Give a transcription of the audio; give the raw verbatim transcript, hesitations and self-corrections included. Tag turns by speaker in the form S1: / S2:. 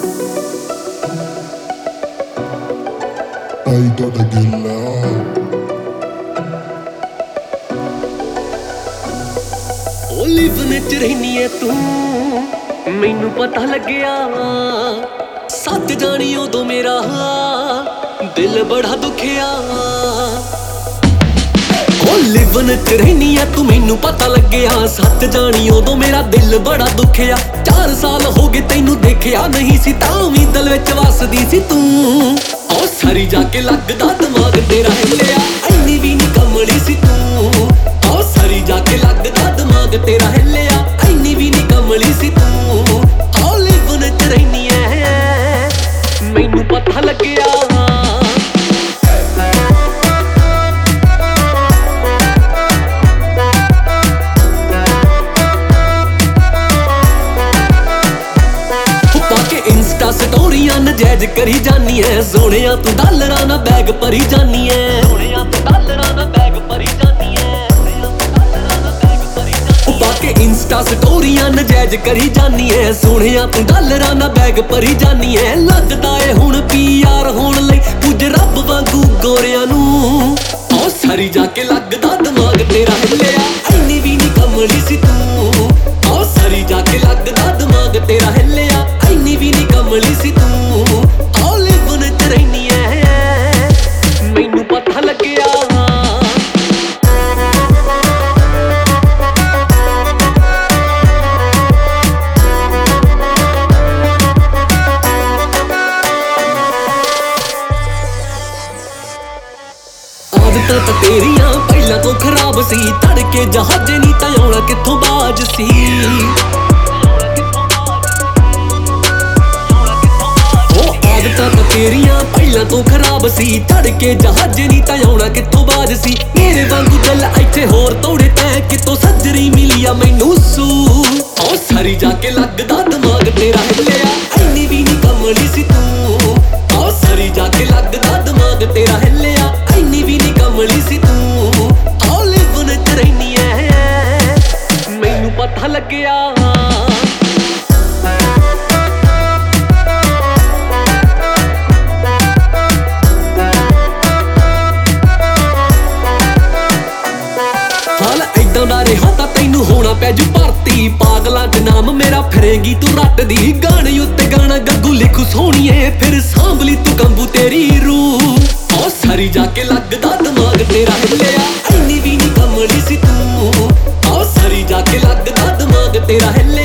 S1: I gotta get loud.
S2: ਉਹ ਲਿਵਨ ਚ ਰਹਿਨੀ ਐ ਤੂੰ ਮੈਨੂੰ ਪਤਾ ਲੱਗਿਆ ਸੱਚ ਜਾਣੀ ਉਦੋਂ ਮੇਰਾ ਦਿਲ ਬੜਾ ਦੁਖਿਆ ਉਹ ਲਿਵਨ ਚ ਰਹਿਨੀ ਐ ਤੂੰ ਮੈਨੂੰ ਪਤਾ ਲੱਗਿਆ ਸੱਚ ਜਾਣੀ ਉਦੋਂ ਮੇਰਾ ਦਿਲ ਬੜਾ ਦੁਖਿਆ ਚਾਰ ਸਾਲ ਹੋ ਗਏ ਤੈਨੂੰ ਦੇਖਿਆ ਨਹੀਂ ਸੀ ਤਾਂ ਵੀ ਦਿਲ ਵਿੱਚ ਵਸਦੀ ਸੀ ਤੂੰ ਉਹ ਸਾਰੀ ਜਾ ਕੇ ਲੱਗਦਾ ਦਿਮਾਗ ਤੇਰਾ ਹਿੱਲਿਆ ਐਨੀ ਵੀ ਨੀ ਕਮਲੀ ਸੀ ਤੂੰ ਉਹ ਸਾਰੀ ਜਾ ਕੇ ਲੱਗਦਾ ਦਿਮਾਗ ਤੇਰਾ ਹਿੱਲਿਆ ਐਨੀ ਵੀ ਨੀ ਕਮਲੀ ਸੀ ਤੂੰ ਉਹ ਲਿਵਨ ਚ ਰਹਿਨੀ ਐ ਮੈਨੂੰ ਪਤਾ ਲੱਗਿਆ ਇੰਸਟਾ ਸਟੋਰੀਆਂ ਨਜਾਇਜ਼ ਕਰੀ ਜਾਨੀ ਐ ਸੋਹਣਿਆ ਤੂੰ ਡਾਲਰਾਂ ਨਾਲ ਬੈਗ ਭਰੀ ਜਾਨੀ ਐ ਸੋਹਣਿਆ ਤੂੰ ਡਾਲਰਾਂ ਨਾਲ ਬੈਗ ਭਰੀ ਜਾਨੀ ਐ ਪਾ ਕੇ ਇੰਸਟਾ ਸਟੋਰੀਆਂ ਨਜਾਇਜ਼ ਕਰੀ ਜਾਨੀ ਐ ਸੋਹਣਿਆ ਤੂੰ ਡਾਲਰਾਂ ਨਾਲ ਬੈਗ ਭਰੀ ਜਾਨੀ ਐ ਲੱਗਦਾ ਏ ਹੁਣ ਪੀ ਆਰ ਹੋਣ ਲਈ ਕੁਝ ਰੱਬ ਵਾਂਗੂ ਗੋਰਿਆਂ ਨੂੰ ਉਹ ਸਾਰੀ ਜਾ ਕੇ ਲੱਗਦਾ ਦਿਮਾਗ ਤੇਰਾ ਹਿੱਲਿਆ ਐਨੀ ਵੀ ਨੀ ਕਮਲੀ ਸੀ ਤੂੰ ਉਹ ਸਾਰੀ ਜਾ ਕੇ ਲੱਗਦਾ ਦਿਮਾਗ ਤੇਰਾ ਹਿੱਲਿਆ ਐਨੀ ਵੀ ਨੀ ਕਮਲੀ ਸੀ ਤੂੰ ਉਹ ਲਿਵਨ ਚ ਰਹਿਨੀ ਐ ਮੈਨੂੰ ਪਤਾ ਲੱਗਿਆ ਆਦਤਾਂ ਤਾਂ ਤੇਰੀਆਂ ਪਹਿਲਾਂ ਤੋਂ ਖਰਾਬ ਸੀ ਤੜਕੇ ਜਹਾਜ਼ੇ ਨੀ ਤਾਂ ਆਉਣਾ ਕਿੱਥੋਂ ਬਾਜ ਸੀ ਆਦਤਾਂ ਤਾਂ ਤੇਰੀਆਂ ਪਹਿਲਾਂ ਤੋਂ ਖਰਾਬ ਸੀ ਤੜਕੇ ਜਹਾਜ਼ੇ ਨੀ ਤਾਂ ਆਉਣਾ ਕਿੱਥੋਂ ਬਾਜ ਸੀ ਮੇਰੇ ਵਾਂਗੂ ਦਿਲ ਇੱਥੇ ਹੋਰ ਤੋੜੇ ਤੈਂ ਕਿਤੋਂ ਸੱਜਰੀ ਮਿਲੀ ਆ ਮੈਨੂੰ ਸੂ ਉਹ ਸਾਰੀ ਜਾ ਕੇ ਲੱਗਦਾ ਦਿਮਾਗ ਤੇਰਾ ਹਿੱਲਿਆ ਐਨੀ ਵੀ ਨੀ ਕਮਲੀ ਸੀ ਤੂੰ ਉਹ ਸਾਰੀ ਜਾ ਕੇ ਲੱਗਦਾ ਦਿਮਾਗ ਤੇਰਾ ਹਿੱਲਿਆ ਐਨੀ ਵੀ ਨੀ ਕਮਲੀ ਸੀ ਤੂੰ ਉਹ ਲਿਵਨ ਚ ਰਹਿਨੀ ਐ ਮੈਨੂੰ ਪਤਾ ਲੱਗਿਆ ਏਦਾਂ ਦਾ ਰਿਹਾ ਤਾਂ ਤੈਨੂੰ ਹੋਣਾ ਪੈ ਜੂ ਭਰਤੀ ਪਾਗਲਾਂ ਚ ਨਾਮ ਮੇਰਾ ਫਿਰੇਗੀ ਤੂੰ ਰੱਟਦੀ ਗਾਣੇ ਉੱਤੇ ਗਾਣਾ ਗੱਗੂ ਲਿਖੂ ਸੋਹਣੀਏ ਫਿਰ ਸਾਂਭਲੀ ਤੂੰ ਕੰਬੂ ਤੇਰੀ ਰੂਹ ਉਹ ਸਾਰੀ ਜਾ ਕੇ ਲੱਗਦਾ ਦਿਮਾਗ ਤੇਰਾ ਹਿੱਲਿਆ ਐਨੀ ਵੀ ਨੀ ਕਮਲੀ ਸੀ ਤੂੰ ਉਹ ਸਾਰੀ ਜਾ ਕੇ ਲੱਗਦਾ ਦਿਮਾਗ ਤੇਰਾ ਹਿੱਲਿਆ